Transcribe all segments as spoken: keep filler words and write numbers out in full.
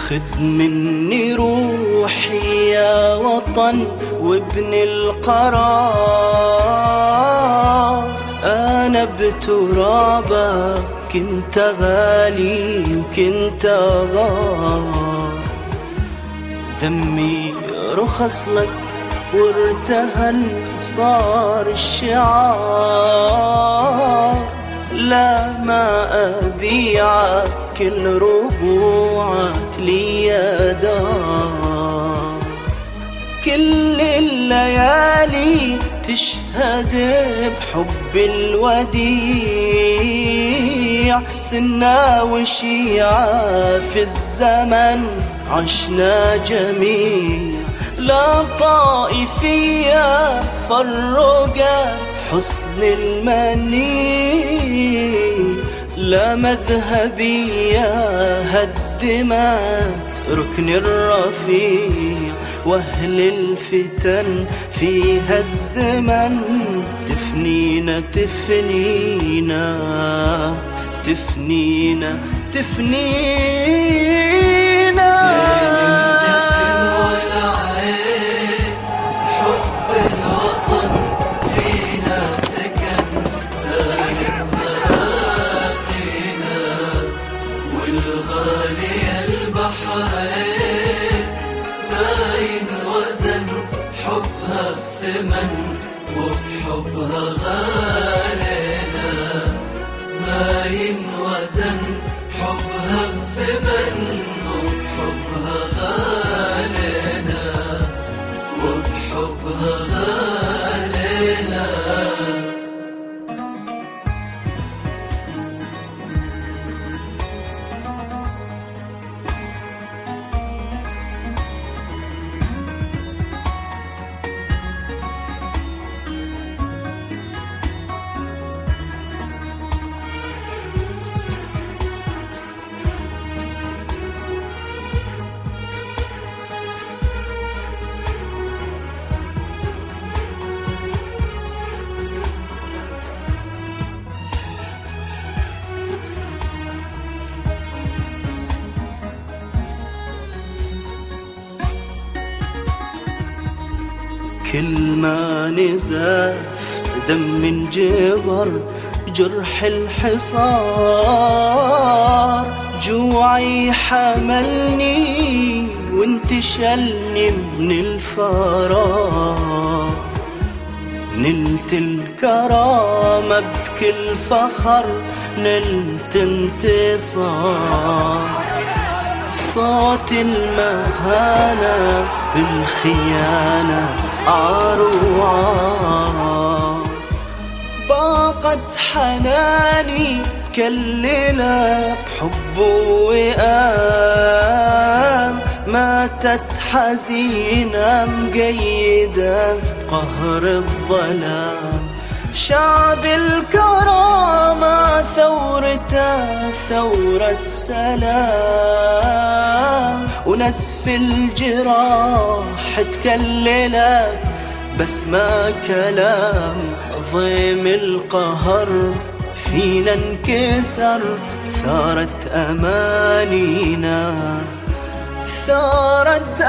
خذ مني روحي يا وطن وابن القرار، أنا بترابك كنت غالي وكنت غار، دمي رخص لك وارتهن صار الشعار، لا ما أبيعك كل ربوعك لي دار، كل الليالي تشهد بحب الوديع، سنة وشيعة في الزمن عشنا جميع، لا طائفية فرقت حسن المنيع، لا مذهبية هدمت ركن الرفيع، واهل الفتن في هالزمن تفنينا تفنينا تفنينا تفنينا. والغالي البحرين ما ينوزن حبها بثمن، وبحبها غالينا ما ينوزن حبها بثمن، وبحبها غالينا وبحبها غالينا. كل ما نزف دم من جبر جرح الحصار، جوعي حملني وانتشلني من الفراغ، نلت الكرامة بكل فخر نلت انتصار، صوت المهانة بالخيانة عار وعار، باقت حناني كلنا بحب وئام، ماتت حزينة مقيدة بقهر الظلام، شعب الكرامة ثورته ثورة سلام، ونسف الجراح تكللت بس ما كلام، ضيم القهر فينا انكسر ثارت أمانينا ثارت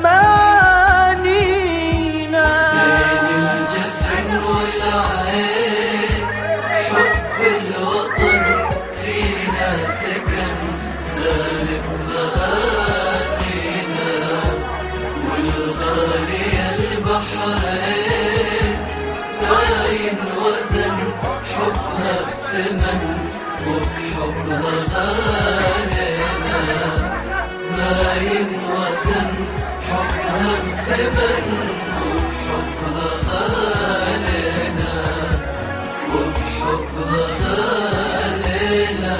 أمانينا. بين الجفن والعين حب الوطن فينا سكن، سالب مآكينا والغالي البحرين ما ينوزن حبها بثمن، وبحبها غالينا ما ينوزن حبها بثمن، وبحبها غالينا وبحبها غالينا.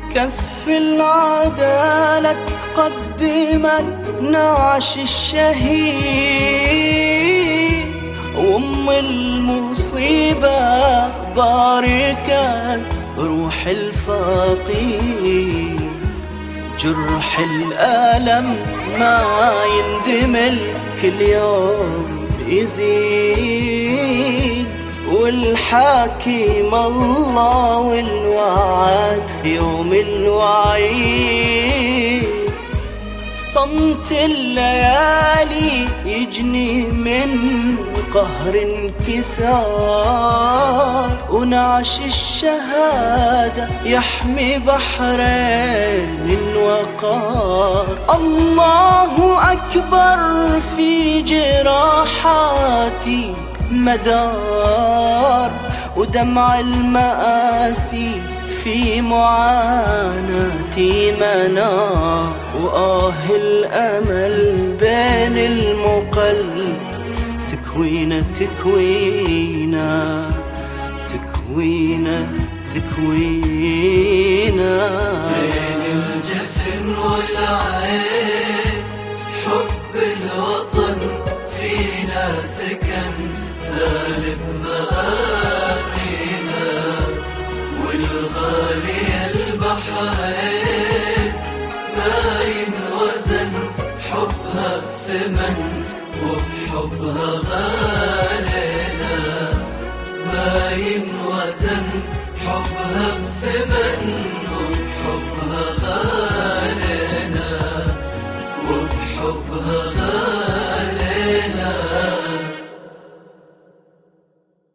كف العدالة قدمت نعش الشهيد، وأم المصيبة باركت روح الفقير. جرح الألم ما يندمل كل يوم يزيد، والحاكم الله والوعد يوم الوعيد. صمت الليالي يجني من قهر انكسار، ونعش الشهادة يحمي بحرين الوقار. الله أكبر في جراحاتي مدار، ودمع المآسي في معاناتي منار. وآه الأمل بين المقلب تكوينة تكوينة تكوينة تكوينة. بين الجفن والعين حب الوطن فينا سكن، سالب مآقينا والغالي البحرين ما ينوزن حبها بثمن، وبحبها غالينا ما ينوزن حبها بثمن، وبحبها غالينا وبحبها غالينا.